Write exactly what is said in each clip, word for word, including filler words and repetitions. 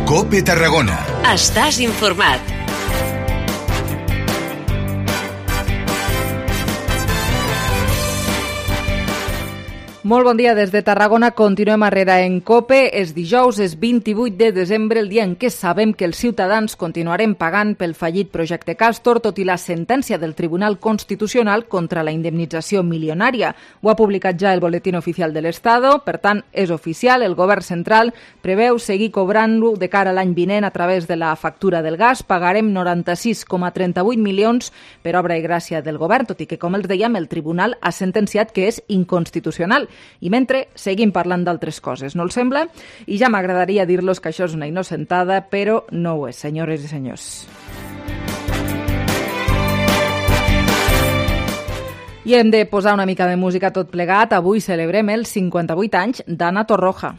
COPE Tarragona. Estàs informat. Molt bon dia des de Tarragona. Continuem arrere en COPE. És dijous, és vint-i-vuit de desembre, el dia en què sabem que els ciutadans continuarem pagant pel fallit projecte Castor, tot i la sentència del Tribunal Constitucional contra la indemnització milionària. Ho ha publicat ja el Boletín Oficial de l'Estado, per tant, és oficial. El govern central preveu seguir cobrant-lo de cara a l'any vinent a través de la factura del gas. Pagarem noranta-sis coma trenta-vuit milions per obra i gràcia del govern, tot i que, com els dèiem, el Tribunal ha sentenciat que és inconstitucional. I mentre seguim parlant d'altres coses, no els sembla? I ja m'agradaria dir-los que això és una innocentada, però no ho és, senyores i senyors. I hem de posar una mica de música tot plegat. Avui celebrem els cinquanta-vuit anys d'Ana Torroja.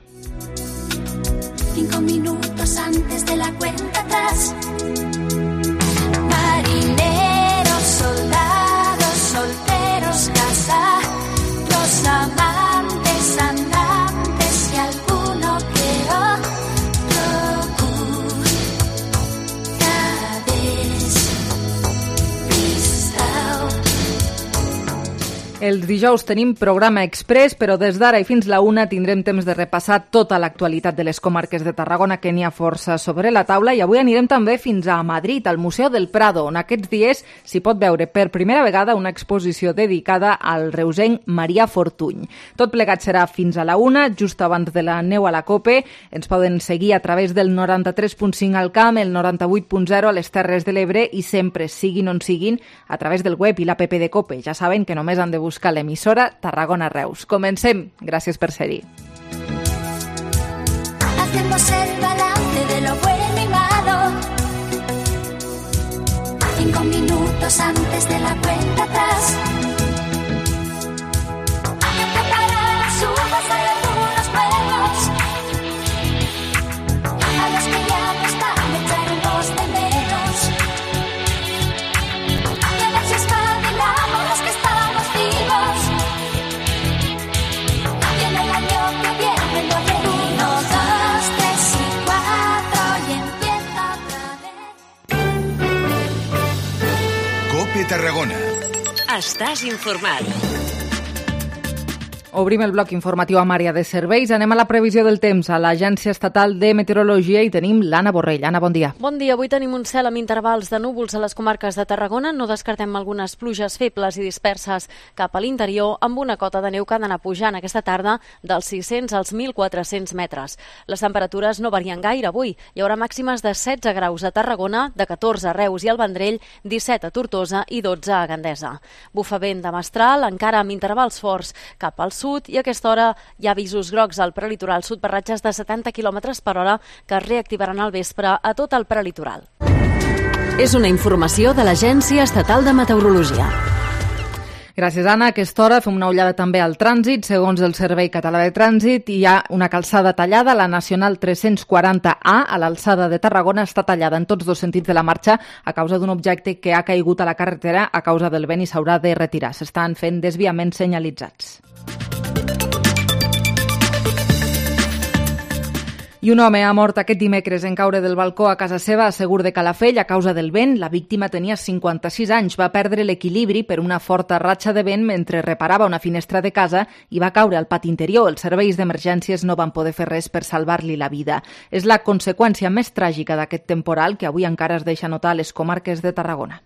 Cinco minutos antes de la cuenta atrás. Marineros, soldados, solteros, casados, amantes. Els dijous tenim programa express, però des d'ara i fins la una tindrem temps de repassar tota l'actualitat de les comarques de Tarragona, que n'hi ha força sobre la taula, i avui anirem també fins a Madrid, al Museu del Prado, on aquests dies s'hi pot veure per primera vegada una exposició dedicada al reusenc Marià Fortuny. Tot plegat serà fins a la una, just abans de la neu a la COPE. Ens poden seguir a través del noranta-tres punt cinc al Camp, el noranta-vuit punt zero a les Terres de l'Ebre i sempre, siguin on siguin, a través del web i l'app de COPE. Ja saben que només han de buscar l'emissora Tarragona Reus. Comencem. Gràcies per ser-hi. Hacemos el balance de lo bueno y malo. Cinco minutos antes de la cuenta atrás. Para las uvas hay algunos juegos. A los que ya no están echaremos de menos. Y a ver si espabilamos los que estamos vivos. Y en el año que viene lo de uno, dos, tres y cuatro y empieza otra vez. COPE Tarragona. Estàs informat. Obrim el bloc informatiu amb àrea de serveis. Anem a la previsió del temps a l'Agència Estatal de Meteorologia i tenim l'Anna Borrell. Anna, bon dia. Bon dia. Avui tenim un cel amb intervals de núvols a les comarques de Tarragona. No descartem algunes pluges febles i disperses cap a l'interior, amb una cota de neu que ha d'anar pujant aquesta tarda dels sis-cents als mil quatre-cents metres. Les temperatures no varien gaire avui. Hi haurà màximes de setze graus a Tarragona, de catorze a Reus i al Vendrell, disset a Tortosa i dotze a Gandesa. Bufa vent de mestral, encara amb intervals forts cap al sud, i a aquesta hora hi ha avisos grocs al prelitoral sud per ratxes de setanta quilòmetres per hora que es reactivaran al vespre a tot el prelitoral. És una informació de l'Agència Estatal de Meteorologia. Gràcies, Anna. A aquesta hora fem una ullada també al trànsit. Segons el Servei Català de Trànsit, hi ha una calçada tallada. La Nacional tres-cents quaranta A, a l'alçada de Tarragona, està tallada en tots dos sentits de la marxa a causa d'un objecte que ha caigut a la carretera a causa del vent i s'haurà de retirar. S'estan fent desviaments senyalitzats. I un home ha mort aquest dimecres en caure del balcó a casa seva a Segur de Calafell a causa del vent. La víctima tenia cinquanta-sis anys, va perdre l'equilibri per una forta ratxa de vent mentre reparava una finestra de casa i va caure al pati interior. Els serveis d'emergències no van poder fer res per salvar-li la vida. És la conseqüència més tràgica d'aquest temporal que avui encara es deixa notar a les comarques de Tarragona.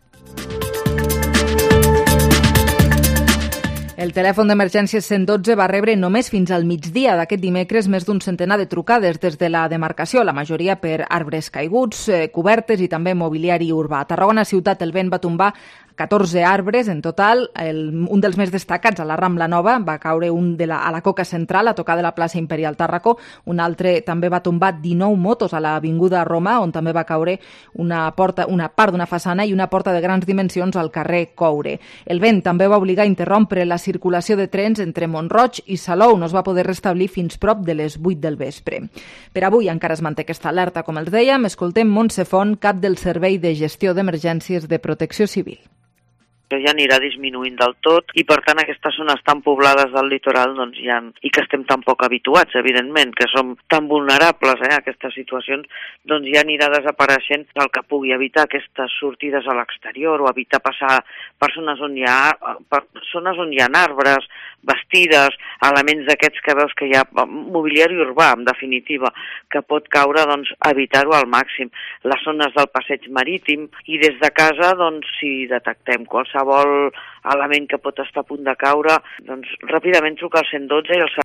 El telèfon d'emergències cent dotze va rebre només fins al migdia d'aquest dimecres més d'un centenar de trucades des de la demarcació, la majoria per arbres caiguts, eh, cobertes i també mobiliari urbà. A Tarragona ciutat el vent va tombar catorze arbres en total. El, un dels més destacats a la Rambla Nova va caure un de la, a la Coca Central, a tocar de la plaça Imperial Tàrraco. Un altre també va tombar dinou motos a l'Avinguda Roma, on també va caure una, porta, una part d'una façana i una porta de grans dimensions al carrer Coure. El vent també va obligar a interrompre la circulació de trens entre Mont-roig i Salou. No es va poder restablir fins prop de les vuit del vespre. Per avui encara es manté aquesta alerta, com els dèiem. Escoltem Montse Font, cap del Servei de Gestió d'Emergències de Protecció Civil. ja anirà disminuint del tot i per tant aquestes zones tan poblades del litoral doncs, ja, i que estem tan poc habituats, evidentment, que som tan vulnerables eh, a aquestes situacions, doncs ja anirà desapareixent el que pugui evitar aquestes sortides a l'exterior o evitar passar per zones on hi ha, per zones on hi ha arbres, vestides, elements d'aquests que veus que hi ha mobiliari urbà, en definitiva, que pot caure, doncs, evitar-ho al màxim. Les zones del passeig marítim i des de casa, doncs, si detectem qualsevol element que pot estar a punt de caure, doncs, ràpidament trucar al cent i dotze i el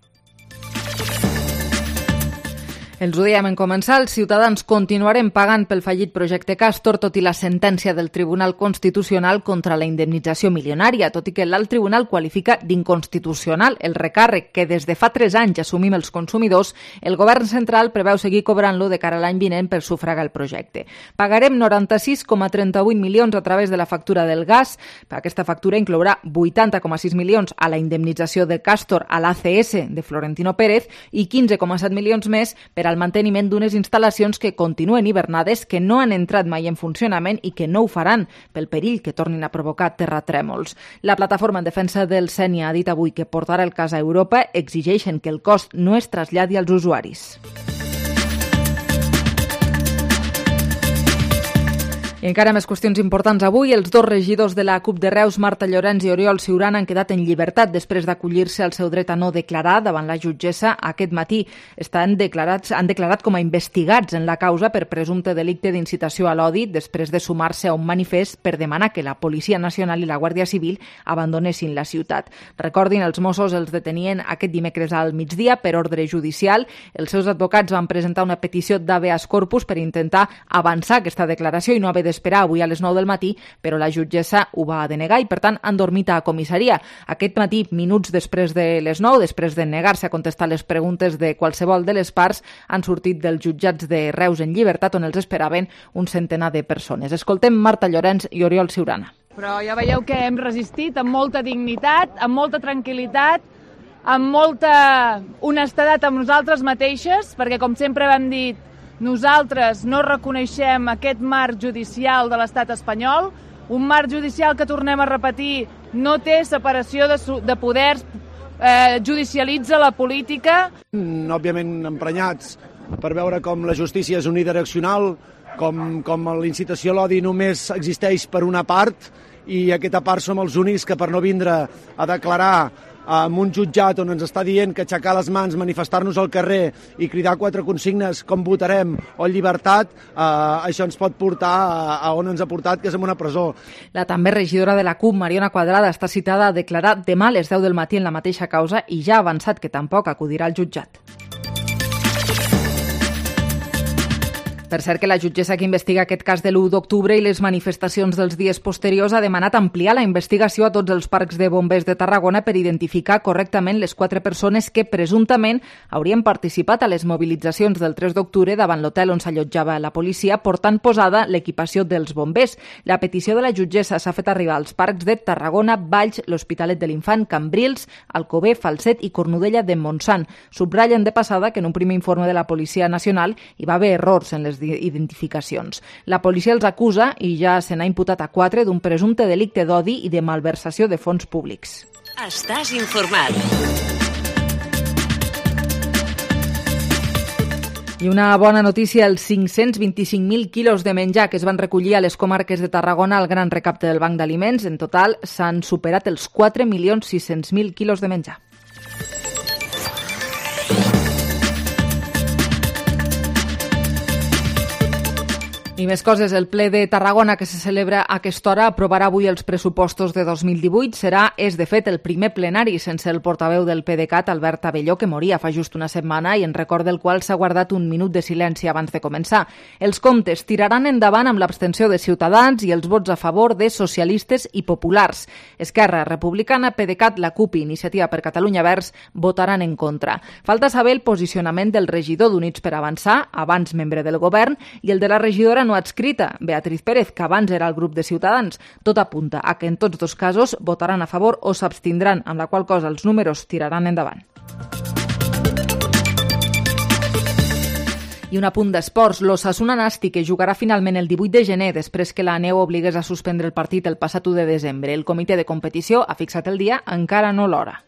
Els ho dèiem en començar, els ciutadans continuarem pagant pel fallit projecte Castor, tot i la sentència del Tribunal Constitucional contra la indemnització milionària, tot i que l'alt tribunal qualifica d'inconstitucional el recàrrec que des de fa tres anys assumim els consumidors. El govern central preveu seguir cobrant-lo de cara a l'any vinent per sufragar el projecte. Pagarem noranta-sis coma trenta-vuit milions a través de la factura del gas. Aquesta factura inclourà vuitanta coma sis milions a la indemnització de Castor a l'A C S de Florentino Pérez i quinze coma set milions més per al manteniment d'unes instal·lacions que continuen hibernades, que no han entrat mai en funcionament i que no ho faran pel perill que tornin a provocar terratrèmols. La plataforma en defensa del Sénia ha dit avui que portarà el cas a Europa, exigeixen que el cost no es traslladi als usuaris. I encara més qüestions importants avui. Els dos regidors de la CUP de Reus, Marta Llorens i Oriol Ciurana, han quedat en llibertat després d'acollir-se al seu dret a no declarar davant la jutgessa aquest matí. Estan declarats, han declarat com a investigats en la causa per presumpte delicte d'incitació a l'odi després de sumar-se a un manifest per demanar que la Policia Nacional i la Guàrdia Civil abandonessin la ciutat. Recordin, els Mossos els detenien aquest dimecres al migdia per ordre judicial. Els seus advocats van presentar una petició d'habeas corpus per intentar avançar aquesta declaració i no haver d'esperar avui a les nou del matí, però la jutgessa ho va denegar i, per tant, han dormit a comissaria. Aquest matí, minuts després de les nou, després de negar-se a contestar les preguntes de qualsevol de les parts, han sortit dels jutjats de Reus en llibertat, on els esperaven un centenar de persones. Escoltem Marta Llorens i Oriol Ciurana. Però ja veieu que hem resistit amb molta dignitat, amb molta tranquil·litat, amb molta honestedat amb nosaltres mateixes, perquè, com sempre vam dir, nosaltres no reconeixem aquest marc judicial de l'estat espanyol, un marc judicial que, tornem a repetir, no té separació de, de poders, eh, judicialitza la política. Òbviament emprenyats per veure com la justícia és unidireccional, com, com l'incitació a l'odi només existeix per una part i aquesta part som els únics que per no vindre a declarar amb un jutjat on ens està dient que aixecar les mans, manifestar-nos al carrer i cridar quatre consignes com votarem o llibertat, eh, això ens pot portar a, a on ens ha portat, que és en una presó. La també regidora de la CUP, Mariona Quadrada, està citada a declarar demà a les deu del matí en la mateixa causa i ja ha avançat que tampoc acudirà al jutjat. Per cert que la jutgessa que investiga aquest cas de l'u d'octubre i les manifestacions dels dies posteriors ha demanat ampliar la investigació a tots els parcs de bombers de Tarragona per identificar correctament les quatre persones que presumptament haurien participat a les mobilitzacions del tres d'octubre davant l'hotel on s'allotjava la policia, portant posada l'equipació dels bombers. La petició de la jutgessa s'ha fet arribar als parcs de Tarragona, Valls, l'Hospitalet de l'Infant, Cambrils, Alcover, Falset i Cornudella de Montsant. Subratllen de passada que en un primer informe de la Policia Nacional hi va haver errors en les identificacions. La policia els acusa i ja se n'ha imputat a quatre d'un presumpte delicte d'odi i de malversació de fons públics. Estàs informat. I una bona notícia, els cinc-cents vint-i-cinc mil quilos de menjar que es van recollir a les comarques de Tarragona al gran recapte del Banc d'Aliments, en total s'han superat els quatre milions sis-cents mil quilos de menjar. I més coses, el ple de Tarragona que se celebra a aquesta hora aprovarà avui els pressupostos de dos mil divuit. Serà, és de fet, el primer plenari sense el portaveu del PDeCAT, Albert Abelló, que moria fa just una setmana i en record del qual s'ha guardat un minut de silenci abans de començar. Els comptes tiraran endavant amb l'abstenció de Ciutadans i els vots a favor de socialistes i populars. Esquerra Republicana, PDeCAT, la CUP i Iniciativa per Catalunya Verds votaran en contra. Falta saber el posicionament del regidor d'Units per Avançar, abans membre del govern, i el de la regidora no adscrita, Beatriz Pérez, que abans era el grup de Ciutadans. Tot apunta a que en tots dos casos votaran a favor o s'abstindran, amb la qual cosa els números tiraran endavant. I un apunt d'esports. L'Osasuna Nàstic, que jugarà finalment el divuit de gener després que la neu obligués a suspendre el partit el passat u de desembre. El comitè de competició ha fixat el dia, encara no l'hora.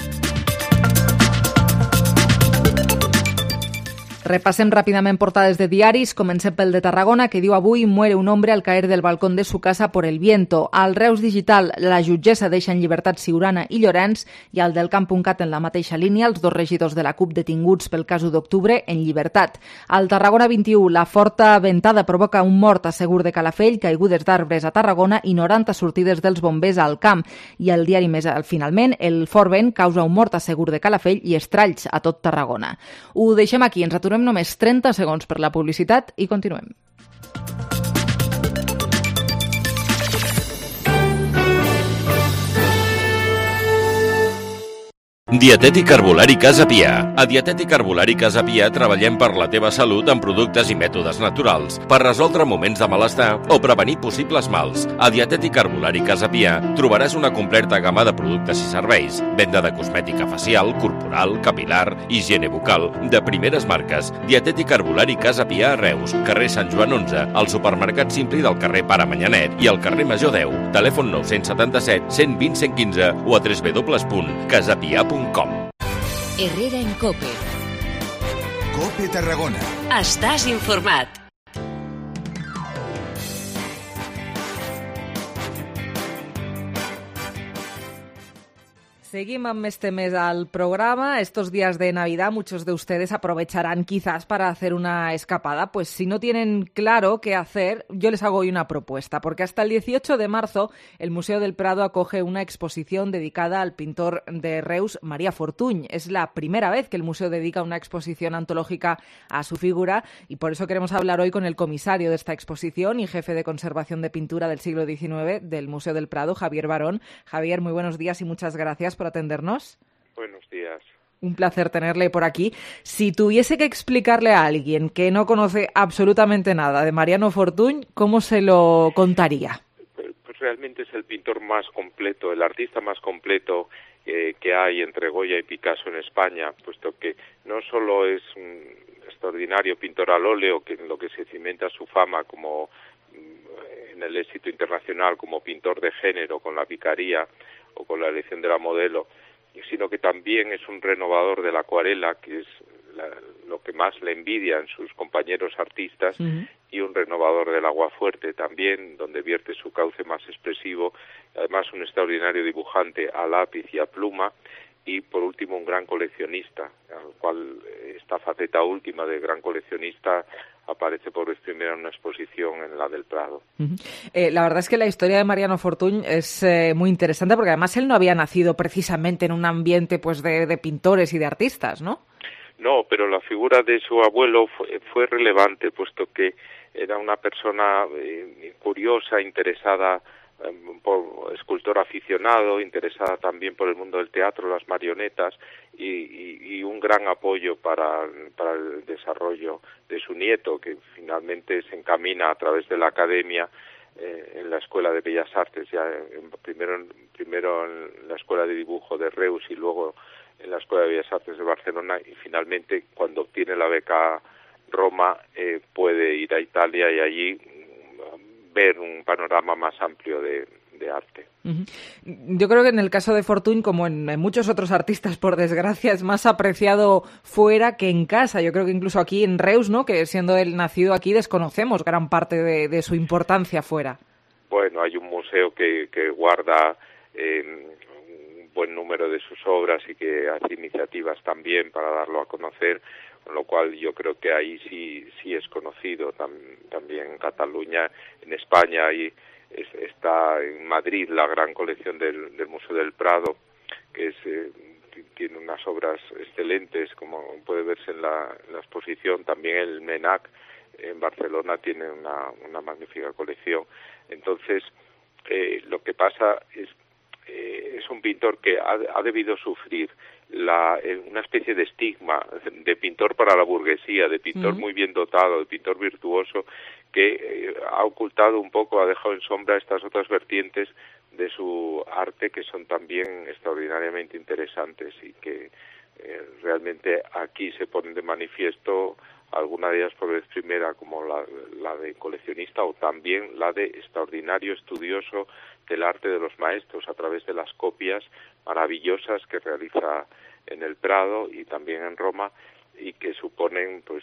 Repassem ràpidament portades de diaris. Comencem pel de Tarragona, que diu avui muere un hombre al caer del balcón de su casa por el viento. Al Reus Digital, la jutgessa deixa en llibertat Siurana i Llorenç, i al del Camp.cat en la mateixa línia, els dos regidors de la C U P detinguts pel cas u d'octubre en llibertat. Al Tarragona vint-i-u, la forta ventada provoca un mort a Segur de Calafell, caigudes d'arbres a Tarragona i noranta sortides dels bombers al camp. I el diari Més, finalment, el fort vent causa un mort a Segur de Calafell i estralls a tot Tarragona. Ho deixem aquí, ens aturem només trenta segons per la publicitat i continuem. Dietètic Herbolari Casa Pia. A Dietètic Herbolari Casa Pia treballem per la teva salut amb productes i mètodes naturals per resoldre moments de malestar o prevenir possibles mals. A Dietètic Herbolari Casa Pia trobaràs una completa gamma de productes i serveis. Venda de cosmètica facial, corporal, capilar, higiene bucal, de primeres marques. Dietètic Herbolari Casa Pia a Reus, carrer Sant Joan onze, al supermercat Simpli del carrer Pare Manyanet i al carrer Major deu. Telèfon nou set set, cent vint, cent quinze o a w w w punt casapia punt com. Herrera en COPE. COPE Tarragona. Estàs informat. Seguimos amb més temes al programa. Estos días de Navidad muchos de ustedes aprovecharán quizás para hacer una escapada. Pues si no tienen claro qué hacer, yo les hago hoy una propuesta, porque hasta el dieciocho de marzo el Museo del Prado acoge una exposición dedicada al pintor de Reus, María Fortuny. Es la primera vez que el museo dedica una exposición antológica a su figura y por eso queremos hablar hoy con el comisario de esta exposición y jefe de conservación de pintura del siglo diecinueve del Museo del Prado, Javier Barón. Javier, muy buenos días y muchas gracias por atendernos. Buenos días. Un placer tenerle por aquí. Si tuviese que explicarle a alguien que no conoce absolutamente nada de Mariano Fortuny, ¿cómo se lo contaría? Pues realmente es el pintor más completo, el artista más completo eh, que hay entre Goya y Picasso en España, puesto que no solo es un extraordinario pintor al óleo, que en lo que se cimenta su fama como en el éxito internacional como pintor de género con la Vicaría o con la elección de la modelo, sino que también es un renovador de la acuarela, que es la, lo que más le envidian sus compañeros artistas, uh-huh. y un renovador del aguafuerte también, donde vierte su cauce más expresivo, además un extraordinario dibujante a lápiz y a pluma, y por último un gran coleccionista, al cual esta faceta última de gran coleccionista aparece por vez primera en una exposición en la del Prado. Uh-huh. Eh, la verdad es que la historia de Mariano Fortuny es eh, muy interesante, porque además él no había nacido precisamente en un ambiente pues de, de pintores y de artistas, ¿no? No, pero la figura de su abuelo fue, fue relevante, puesto que era una persona eh, curiosa, interesada, eh, por escultor aficionado, interesada también por el mundo del teatro, las marionetas, y, y, y un gran apoyo para, para el desarrollo de su nieto, que finalmente se encamina a través de la academia eh, en la Escuela de Bellas Artes, ya en, primero, primero en la Escuela de Dibujo de Reus y luego en la Escuela de Bellas Artes de Barcelona, y finalmente cuando obtiene la beca Roma eh, puede ir a Italia y allí mm, ver un panorama más amplio de, de arte. Uh-huh. Yo creo que en el caso de Fortuny, como en, en muchos otros artistas, por desgracia, es más apreciado fuera que en casa. Yo creo que incluso aquí en Reus, ¿no?, que siendo él nacido aquí, desconocemos gran parte de, de su importancia fuera. Bueno, hay un museo que, que guarda eh, un buen número de sus obras y que hace iniciativas también para darlo a conocer, con lo cual yo creo que ahí sí sí es conocido. Tam, también en Cataluña, en España, ahí es, está en Madrid la gran colección del, del Museo del Prado, que es eh, tiene unas obras excelentes, como puede verse en la, en la exposición. También el MENAC en Barcelona tiene una, una magnífica colección. Entonces, eh, lo que pasa es eh, es un pintor que ha, ha debido sufrir la, eh, una especie de estigma de pintor para la burguesía, de pintor uh-huh. muy bien dotado, de pintor virtuoso, que eh, ha ocultado un poco, ha dejado en sombra estas otras vertientes de su arte que son también extraordinariamente interesantes y que eh, realmente aquí se ponen de manifiesto alguna de ellas por vez primera, como la, la de coleccionista, o también la de extraordinario estudioso del arte de los maestros, a través de las copias maravillosas que realiza en el Prado y también en Roma, y que suponen pues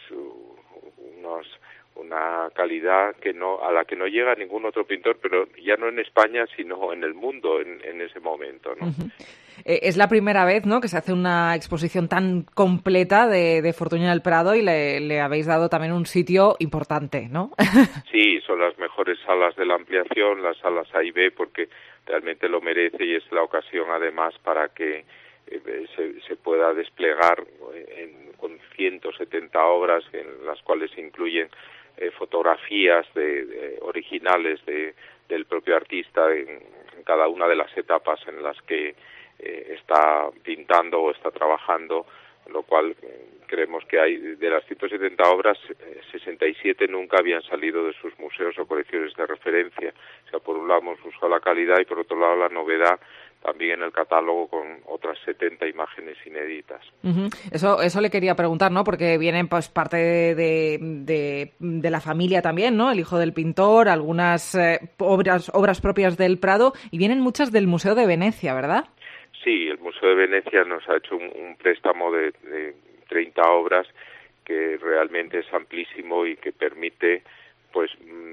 unos una calidad que no a la que no llega ningún otro pintor, pero ya no en España, sino en el mundo en, en ese momento, ¿no? Uh-huh. Eh, es la primera vez, ¿no?, que se hace una exposición tan completa de, de Fortuny en el Prado, y le, le habéis dado también un sitio importante, ¿no? Sí, son las mejores salas de la ampliación, las salas A y B, porque realmente lo merece, y es la ocasión además para que eh, se, se pueda desplegar en, con ciento setenta obras, en las cuales se incluyen Eh, fotografías de, de, originales de, del propio artista en, en cada una de las etapas en las que eh, está pintando o está trabajando, lo cual eh, creemos que hay de las ciento setenta obras, eh, sesenta y siete nunca habían salido de sus museos o colecciones de referencia. O sea, por un lado hemos buscado la calidad y por otro lado la novedad, también en el catálogo con otras setenta imágenes inéditas. Uh-huh. Eso eso le quería preguntar, ¿no? Porque vienen pues parte de, de, de, de la familia también, ¿no? El hijo del pintor, algunas eh, obras obras propias del Prado, y vienen muchas del Museo de Venecia, ¿verdad? Sí, el Museo de Venecia nos ha hecho un, un préstamo de, de treinta obras que realmente es amplísimo y que permite, pues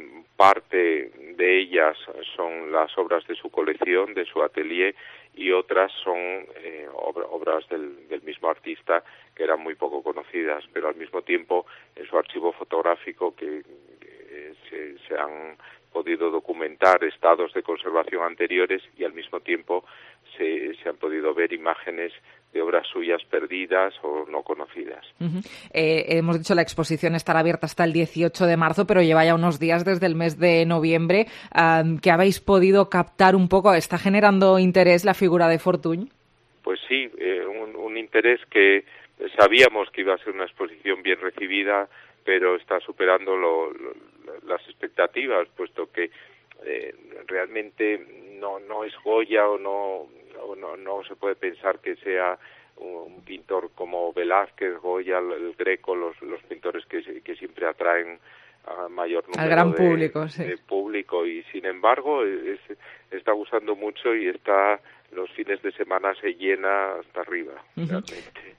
parte de ellas son las obras de su colección, de su atelier, y otras son eh, obra, obras del, del mismo artista que eran muy poco conocidas, pero al mismo tiempo en su archivo fotográfico que, que se, se han podido documentar estados de conservación anteriores, y al mismo tiempo se, se han podido ver imágenes de obras suyas perdidas o no conocidas. Uh-huh. Eh, hemos dicho la exposición estará abierta hasta el dieciocho de marzo, pero lleva ya unos días desde el mes de noviembre. Um, ¿Qué habéis podido captar un poco? ¿Está generando interés la figura de Fortuny? Pues sí, eh, un, un interés que sabíamos que iba a ser una exposición bien recibida, pero está superando lo, lo, las expectativas, puesto que eh, realmente no, no es Goya o no... No, no se puede pensar que sea un pintor como Velázquez, Goya, el Greco, los, los pintores que, que siempre atraen a mayor número al gran de, público, sí. de público, y sin embargo es, está gustando mucho, y está los fines de semana se llena hasta arriba. Uh-huh. Realmente.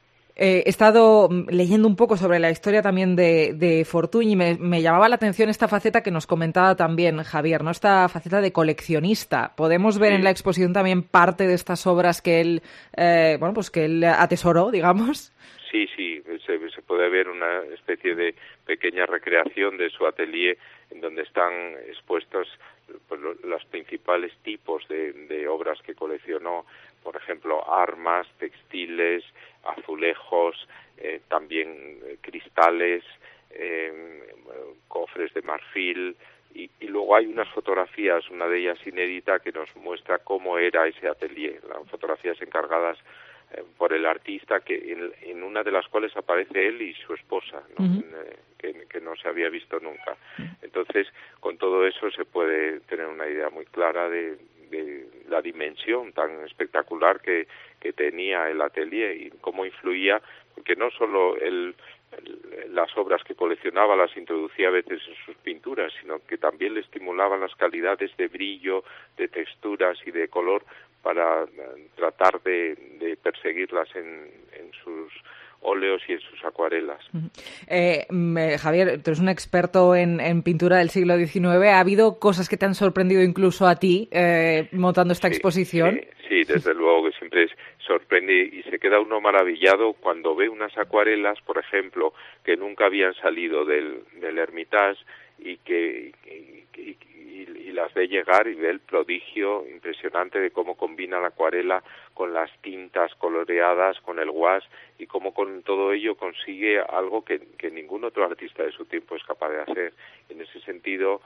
Eh, he estado leyendo un poco sobre la historia también de, de Fortuny, y me, me llamaba la atención esta faceta que nos comentaba también Javier, ¿no? Esta faceta de coleccionista. Podemos ver sí. en la exposición también parte de estas obras que él, eh, bueno, pues que él atesoró, digamos. Sí, sí, se, se puede ver una especie de pequeña recreación de su atelier, en donde están expuestos pues, los principales tipos de, de obras que coleccionó, por ejemplo, armas, textiles, azulejos, eh, también eh, cristales, eh, cofres de marfil, y, y luego hay unas fotografías, una de ellas inédita, que nos muestra cómo era ese atelier, las fotografías encargadas eh, por el artista, que en, en una de las cuales aparece él y su esposa, ¿no? Uh-huh. eh, que, que no se había visto nunca. Entonces, con todo eso se puede tener una idea muy clara de, de la dimensión tan espectacular que, que tenía el atelier y cómo influía, porque no solo el, el, las obras que coleccionaba las introducía a veces en sus pinturas, sino que también le estimulaban las calidades de brillo, de texturas y de color para tratar de, de perseguirlas en, en sus óleos y en sus acuarelas. Eh, Javier, tú eres un experto en, en pintura del siglo diecinueve. ¿Ha habido cosas que te han sorprendido incluso a ti eh, montando esta sí, exposición? Sí, sí, desde luego que siempre es, sorprende y se queda uno maravillado cuando ve unas acuarelas, por ejemplo, que nunca habían salido del, del Hermitage y que y, y, y, y las ve llegar y ve el prodigio impresionante de cómo combina la acuarela con las tintas coloreadas, con el gouache, y cómo con todo ello consigue algo que, que ningún otro artista de su tiempo es capaz de hacer. En ese sentido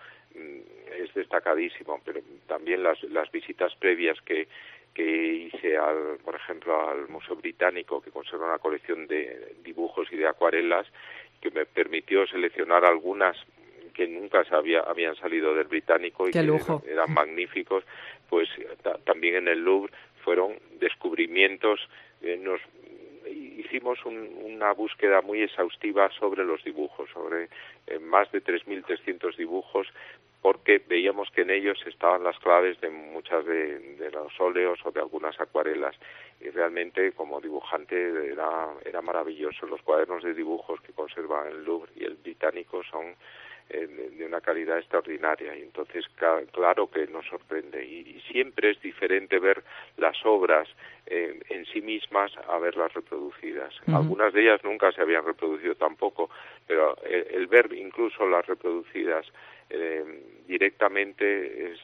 es destacadísimo, pero también las, las visitas previas que que hice, al, por ejemplo, al Museo Británico, que conserva una colección de dibujos y de acuarelas, que me permitió seleccionar algunas que nunca se había, habían salido del Británico y Qué que lujo. eran, eran magníficos, pues ta, también en el Louvre fueron descubrimientos, eh, nos hicimos un, una búsqueda muy exhaustiva sobre los dibujos, sobre eh, más de tres mil trescientos dibujos, porque veíamos que en ellos estaban las claves de muchas de, de los óleos o de algunas acuarelas, y realmente como dibujante era, era maravilloso. Los cuadernos de dibujos que conserva el Louvre y el Británico son eh, de, de una calidad extraordinaria, y entonces ca- claro que nos sorprende, y, y siempre es diferente ver las obras eh, en sí mismas a verlas reproducidas. Uh-huh. Algunas de ellas nunca se habían reproducido tampoco, pero el, el ver incluso las reproducidas Eh, directamente es,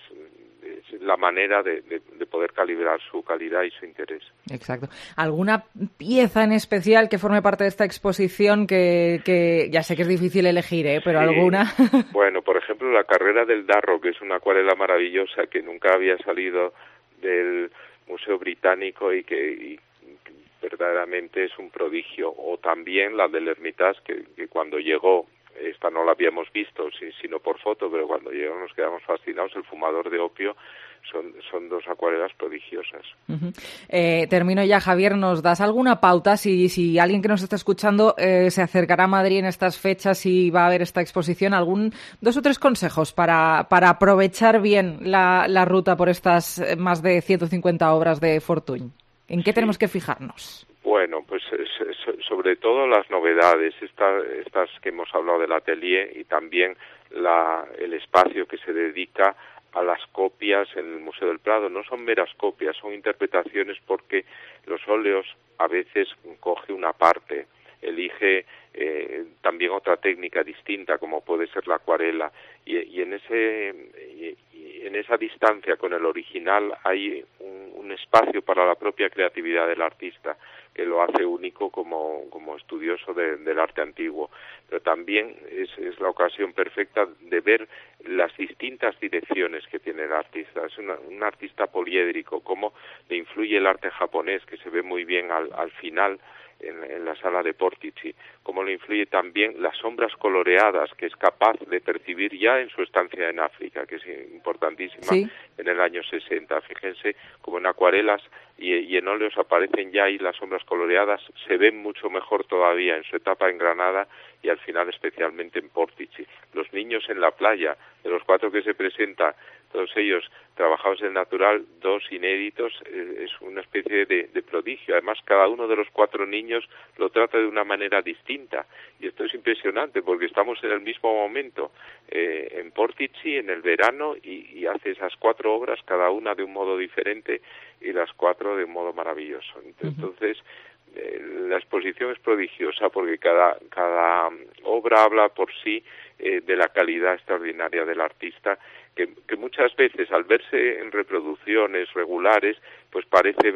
es la manera de, de, de poder calibrar su calidad y su interés. Exacto. ¿Alguna pieza en especial que forme parte de esta exposición que, que ya sé que es difícil elegir, ¿eh? Pero sí, alguna? Bueno, por ejemplo, la carrera del Darro, que es una acuarela maravillosa que nunca había salido del Museo Británico y que y verdaderamente es un prodigio. O también la del Hermitage, que, que cuando llegó, esta no la habíamos visto sino por foto, pero cuando llegamos nos quedamos fascinados. El fumador de opio, son, son dos acuarelas prodigiosas. Uh-huh. Eh, termino ya, Javier, ¿nos das alguna pauta si, si alguien que nos está escuchando eh, se acercará a Madrid en estas fechas y va a ver esta exposición? ¿Algún dos o tres consejos para, para aprovechar bien la, la ruta por estas más de ciento cincuenta obras de Fortuny? ¿En qué sí. tenemos que fijarnos? Bueno, pues sobre todo las novedades, estas, estas que hemos hablado del atelier, y también la, el espacio que se dedica a las copias en el Museo del Prado. No son meras copias, son interpretaciones, porque los óleos a veces coge una parte, elige eh, también otra técnica distinta, como puede ser la acuarela, y, y en ese y, y en esa distancia con el original hay un, un espacio para la propia creatividad del artista, que lo hace único como, como estudioso de, del arte antiguo. Pero también es, es la ocasión perfecta de ver las distintas direcciones que tiene el artista. Es una, un artista poliédrico, cómo le influye el arte japonés, que se ve muy bien al, al final en, en la sala de Portici, cómo le influye también las sombras coloreadas que es capaz de percibir ya en su estancia en África, que es importantísima, ¿sí? En el año sesenta. Fíjense cómo en acuarelas y, y en óleos aparecen ya ahí las sombras coloreadas, se ven mucho mejor todavía en su etapa en Granada y al final especialmente en Portici. Los niños en la playa, de los cuatro que se presentan, todos ellos trabajados en natural, dos inéditos, eh, es una especie de, de prodigio. Además, cada uno de los cuatro niños lo trata de una manera distinta, y esto es impresionante porque estamos en el mismo momento eh, en Portici, en el verano, y, y hace esas cuatro obras, cada una de un modo diferente y las cuatro de un modo maravilloso. Entonces, eh, la exposición es prodigiosa porque cada, cada obra habla por sí eh, de la calidad extraordinaria del artista, que, que muchas veces al verse en reproducciones regulares pues parece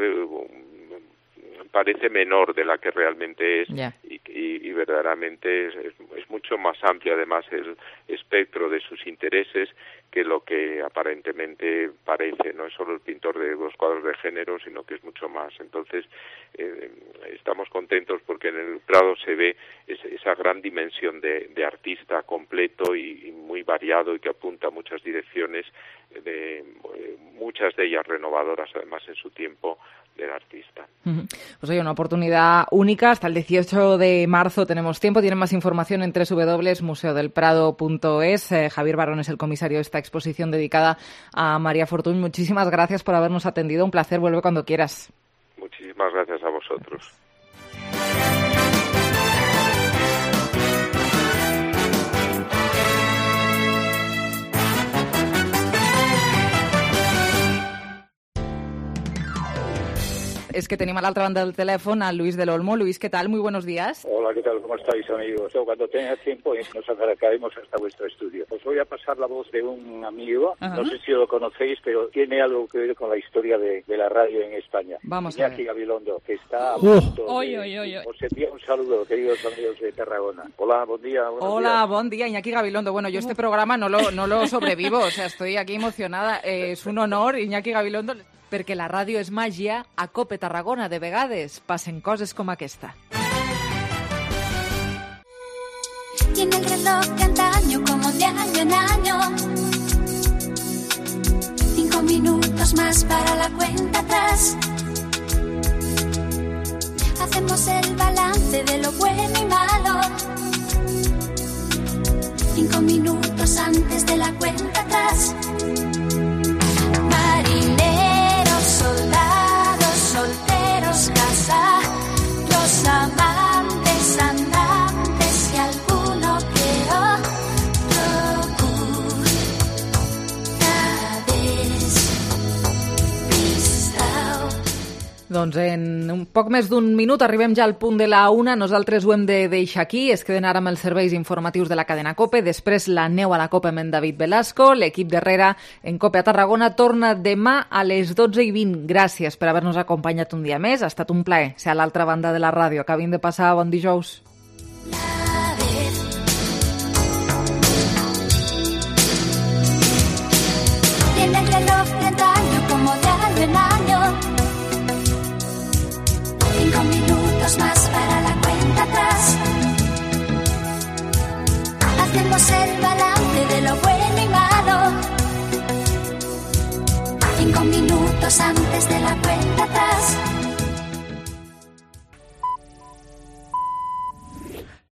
parece menor de la que realmente es, yeah. y, y, y verdaderamente es, es, es mucho más amplio además el espectro de sus intereses que lo que aparentemente parece. No es solo el pintor de los cuadros de género, sino que es mucho más. Entonces eh, estamos contentos porque en el Prado se ve ese, esa gran dimensión de, de artista completo y, y muy variado, y que apunta a muchas direcciones, de, eh, muchas de ellas renovadoras además en su tiempo, del artista. Pues hay una oportunidad única. Hasta el dieciocho de marzo tenemos tiempo. Tienen más información en doble u doble u doble u punto museo del prado punto es. Eh, Javier Barón es el comisario de esta exposición dedicada a María Fortuny. Muchísimas gracias por habernos atendido. Un placer. Vuelve cuando quieras. Muchísimas gracias a vosotros. Es que tenim a l'altra banda del teléfono a Luis del Olmo. Luis, ¿qué tal? Muy buenos días. Hola, ¿qué tal? ¿Cómo estáis, amigos? Cuando tenga tiempo nos acercaremos hasta vuestro estudio. Os voy a pasar la voz de un amigo, uh-huh. no sé si lo conocéis, pero tiene algo que ver con la historia de, de la radio en España. Vamos Iñaki a ver. Gabilondo, que está a Uh. punto de... Oy, oy, oy, oy. Os envío un saludo, queridos amigos de Tarragona. Hola, buen día. Hola, días. buen día, Iñaki Gabilondo. Bueno, yo este programa no lo, no lo sobrevivo, o sea, estoy aquí emocionada. Eh, es un honor, Iñaki Gabilondo, perquè la ràdio és màgia. A Cope Tarragona, de vegades, passen coses com aquesta. Tiene el reloj de antaño como de año en año. Cinco minutos más para la cuenta atrás. hacemos el balance de lo bueno y malo. Cinco minutos antes de la cuenta atrás. Marineros, soldados, solteros, casados, amantes, andantes y alguno que otro despistado. Doncs en un poc més d'un minut arribem ja al punt de la una. Nosaltres ho hem de deixar aquí. Es queden ara amb els serveis informatius de la cadena COPE. Després la neu a la COPE amb en David Velasco. L'equip d'Herrera en COPE a Tarragona torna demà a les dotze i vint. Gràcies per haver-nos acompanyat un dia més. Ha estat un plaer ser a l'altra banda de la ràdio. Acabin de passar bon dijous. Tiene el reloj treinta años como de año en año. Cinco minutos más para la cuenta atrás. Hacemos el balance de lo bueno y malo. Cinco minutos antes de la cuenta atrás.